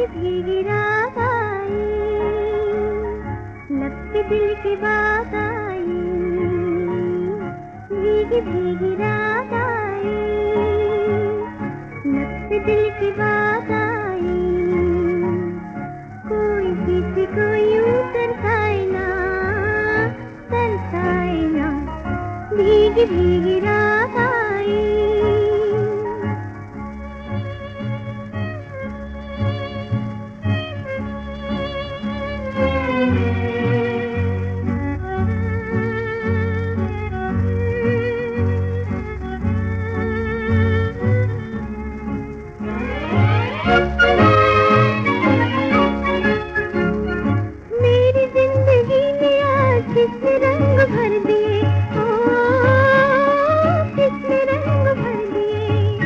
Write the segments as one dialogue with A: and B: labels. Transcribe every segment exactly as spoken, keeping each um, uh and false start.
A: भीगी रात आई, लब पे दिल की बात आई, भीगी भीगी रात आई, लब पे दिल की बात आई। कोई किसी को यूं तरसाए ना, तरसाए ना, भीगी भीगी रात आई। मेरी जिंदगी में आज किसने रंग भर दिए, ओ किसने रंग भर दिए।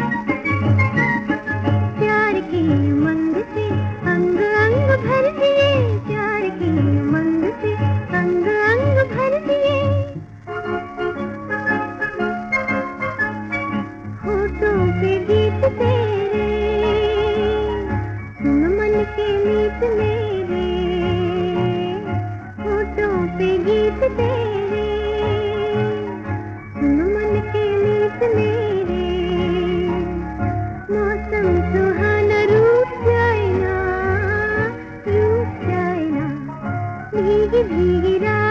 A: प्यार की उमंग से अंग अंग भर दिए, प्यार की उमंग से अंग अंग भर दिए। होठों पे गीत तेरे, सुन मन के मीत मेरे, होठों पे गीत तेरे, सुन मन के मीत मेरे। मौसम सुहाना रूठ जाए ना, रूठ जाए ना, भीगी भीगी रात